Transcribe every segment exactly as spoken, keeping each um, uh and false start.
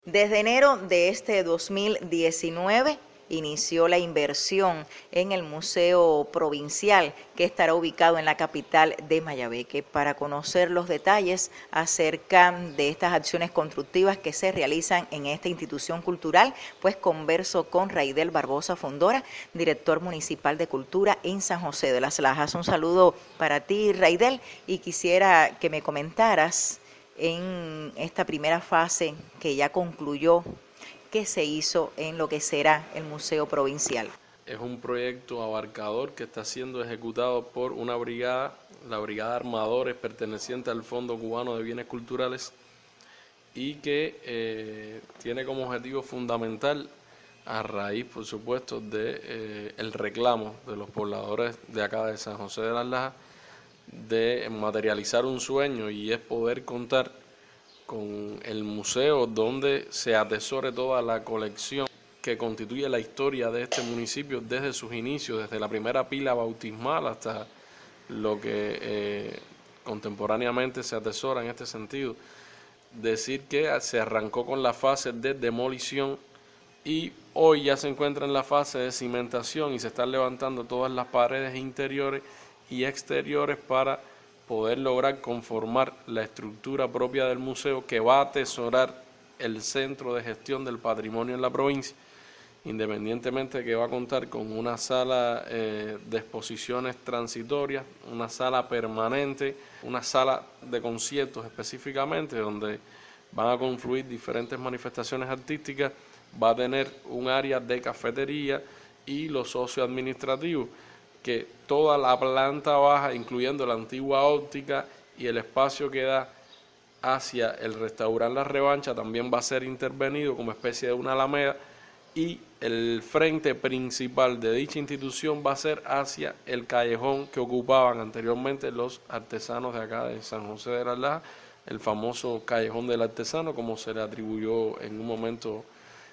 Desde enero de este dos mil diecinueve inició la inversión en el Museo Provincial, que estará ubicado en la capital de Mayabeque. Para conocer los detalles acerca de estas acciones constructivas que se realizan en esta institución cultural, pues converso con Raidel Barbosa Fondora, director municipal de Cultura en San José de las Lajas. Un saludo para ti, Raidel, y quisiera que me comentaras en esta primera fase que ya concluyó, ¿qué se hizo en lo que será el Museo Provincial? Es un proyecto abarcador que está siendo ejecutado por una brigada, la Brigada de Armadores, perteneciente al Fondo Cubano de Bienes Culturales, y que eh, tiene como objetivo fundamental, a raíz, por supuesto, de eh, el reclamo de los pobladores de acá de San José de las Lajas, de materializar un sueño, y es poder contar con el museo donde se atesore toda la colección que constituye la historia de este municipio desde sus inicios, desde la primera pila bautismal hasta lo que eh, contemporáneamente se atesora en este sentido. Decir que se arrancó con la fase de demolición y hoy ya se encuentra en la fase de cimentación y se están levantando todas las paredes interiores y exteriores para poder lograr conformar la estructura propia del museo, que va a atesorar el centro de gestión del patrimonio en la provincia, independientemente de que va a contar con una sala eh, de exposiciones transitorias, una sala permanente, una sala de conciertos específicamente, donde van a confluir diferentes manifestaciones artísticas, va a tener un área de cafetería y los socios administrativos, que toda la planta baja, incluyendo la antigua óptica y el espacio que da hacia el restaurante La Revancha, también va a ser intervenido como especie de una alameda, y el frente principal de dicha institución va a ser hacia el callejón que ocupaban anteriormente los artesanos de acá de San José de las Lajas, el famoso Callejón del Artesano, como se le atribuyó en un momento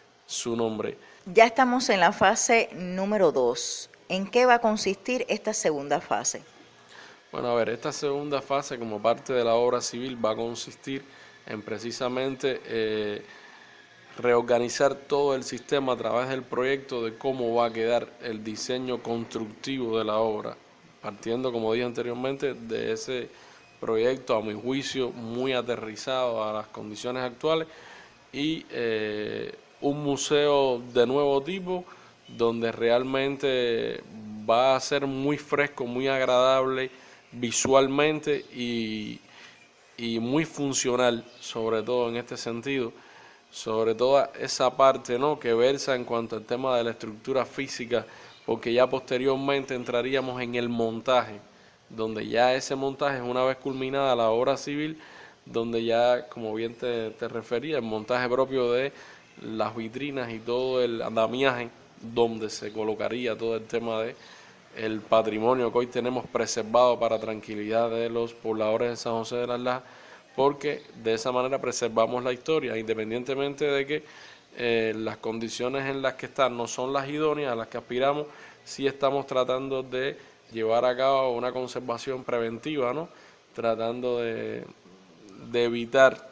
su nombre. Ya estamos en la fase número dos. ¿En qué va a consistir esta segunda fase? Bueno, a ver, esta segunda fase, como parte de la obra civil, va a consistir en precisamente eh, reorganizar todo el sistema a través del proyecto de cómo va a quedar el diseño constructivo de la obra, partiendo, como dije anteriormente, de ese proyecto, a mi juicio, muy aterrizado a las condiciones actuales, y eh, un museo de nuevo tipo, donde realmente va a ser muy fresco, muy agradable visualmente y, y muy funcional, sobre todo en este sentido, sobre toda esa parte, ¿no?, que versa en cuanto al tema de la estructura física, porque ya posteriormente entraríamos en el montaje, donde ya ese montaje, una vez culminada la obra civil, donde ya, como bien te, te refería, el montaje propio de las vitrinas y todo el andamiaje, donde se colocaría todo el tema de el patrimonio que hoy tenemos preservado para tranquilidad de los pobladores de San José de las Lajas, porque de esa manera preservamos la historia, independientemente de que eh, las condiciones en las que están no son las idóneas a las que aspiramos. Sí estamos tratando de llevar a cabo una conservación preventiva, ¿no?, tratando de, de evitar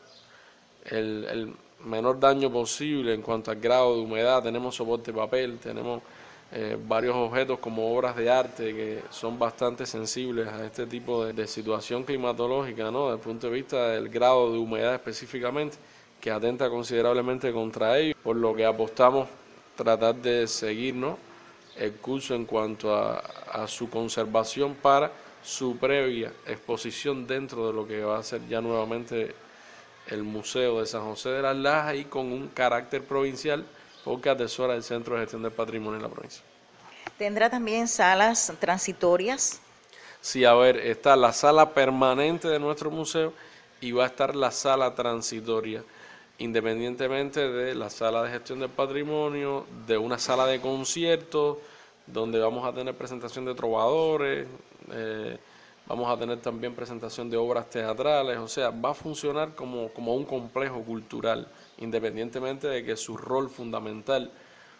el, el menor daño posible en cuanto al grado de humedad. Tenemos soporte de papel, tenemos eh, varios objetos como obras de arte que son bastante sensibles a este tipo de, de situación climatológica, ¿no?, desde el punto de vista del grado de humedad específicamente, que atenta considerablemente contra ello, por lo que apostamos tratar de seguir, ¿no?, el curso en cuanto a, a su conservación para su previa exposición dentro de lo que va a ser ya nuevamente el Museo de San José de las Lajas, y con un carácter provincial porque atesora el Centro de Gestión del Patrimonio en la provincia. ¿Tendrá también salas transitorias? Sí, a ver, está la sala permanente de nuestro museo y va a estar la sala transitoria, independientemente de la sala de gestión del patrimonio, de una sala de conciertos, donde vamos a tener presentación de trovadores, eh, vamos a tener también presentación de obras teatrales, o sea, va a funcionar como, como un complejo cultural, independientemente de que su rol fundamental,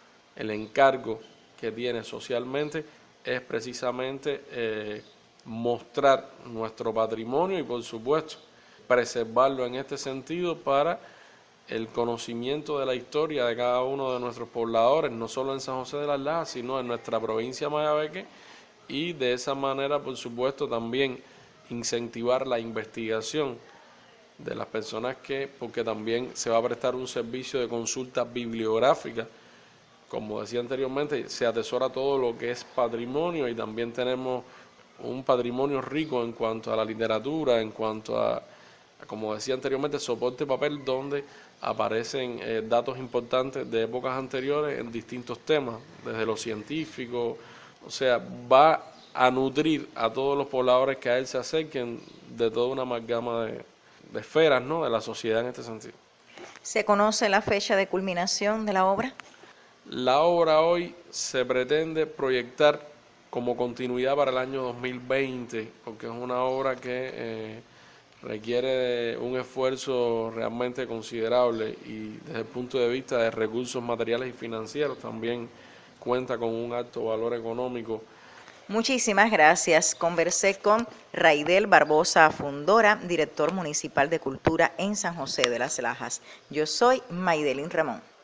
el encargo que tiene socialmente, es precisamente eh, mostrar nuestro patrimonio y, por supuesto, preservarlo en este sentido para el conocimiento de la historia de cada uno de nuestros pobladores, no solo en San José de las Lajas, sino en nuestra provincia de Mayabeque, y de esa manera, por supuesto, también incentivar la investigación de las personas que, porque también se va a prestar un servicio de consulta bibliográfica. Como decía anteriormente, se atesora todo lo que es patrimonio y también tenemos un patrimonio rico en cuanto a la literatura, en cuanto a, como decía anteriormente, soporte papel, donde aparecen eh, datos importantes de épocas anteriores en distintos temas, desde lo científico, o sea, va a nutrir a todos los pobladores que a él se acerquen de toda una amalgama de, de esferas, ¿no?, de la sociedad en este sentido. ¿Se conoce la fecha de culminación de la obra? La obra hoy se pretende proyectar como continuidad para el año dos mil veinte, porque es una obra que eh, requiere un esfuerzo realmente considerable y desde el punto de vista de recursos materiales y financieros también cuenta con un alto valor económico. Muchísimas gracias. Conversé con Raidel Barbosa Fundora, director municipal de Cultura en San José de las Lajas. Yo soy Maydelin Ramón.